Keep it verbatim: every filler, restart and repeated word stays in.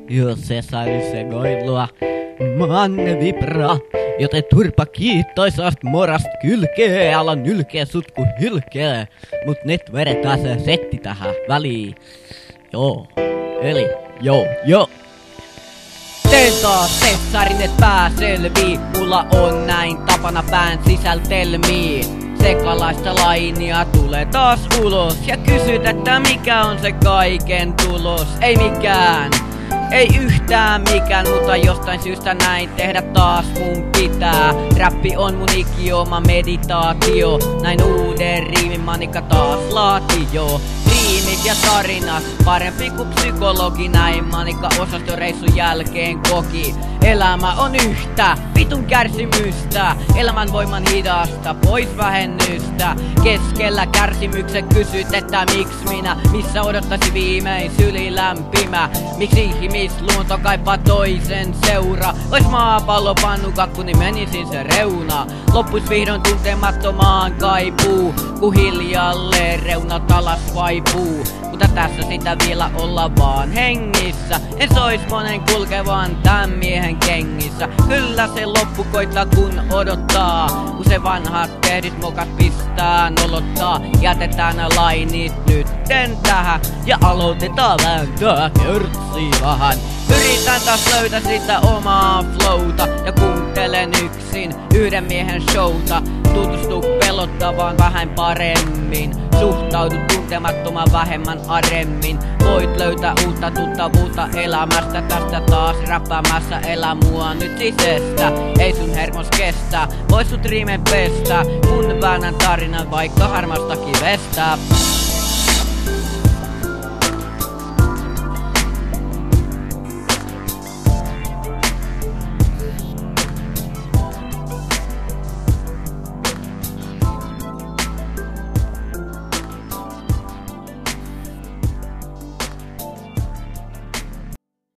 Jos se sai segoilua, manne vibraa. Joten turpa kiittoisast morast kylkee, ala nylkeä sut ku hylkee. Mut nyt vedetään se setti tähän väliin. Joo, eli joo, joo. Teen taas tessarin et pääselvii, mulla on näin tapana pään sisältelmii. Sekalaista lainia tulee taas ulos ja kysyt, että mikä on se kaiken tulos. Ei mikään. Ei yhtään mikään, mutta jostain syystä näin tehdä taas mun pitää. Räppi on mun ikioma meditaatio, näin uuden riimin manikka taas laati jo. Riimit ja tarinat, parempi kuin psykologi, näin manikka osastoreissun jälkeen koki. Elämä on yhtä vitun kärsimystä, elämän voiman hidasta, pois vähennystä. Keskellä kärsimyksen kysyt, että miksi minä, missä odottaisi viimein syli lämpimä. Miksi ihmisluonto kaipaa toisen seura, ois maapallo pannukakku, niin menisin se reuna. Loppus vihdoin tuntemattomaan kaipuu, ku hiljalleen reunat alas vaipuu. Mutta tässä sitä vielä olla vaan hengissä, en sois monen kulkevan tän miehen kengissä. Kyllä se loppu koittaa kun odottaa, kun se vanhat tehdit mokat pistää nolottaa. Jätetään lainit nytten tähän ja aloitetaan vääntää körtsii vähän. Yritän taas löytää sitä omaa flowta ja kuuntelen yksin yhden miehen showta. Tutustu pelottavaan vähän paremmin, suhtaudu tuntemattoman vähemmän aremmin. Voit löytää uutta tuttavuutta elämästä, tästä taas räppäämässä elä mua nyt sisestä. Ei sun hermos kestä, vois sut riimen pestä, kun väännän tarinan vaikka harmasta kivestä.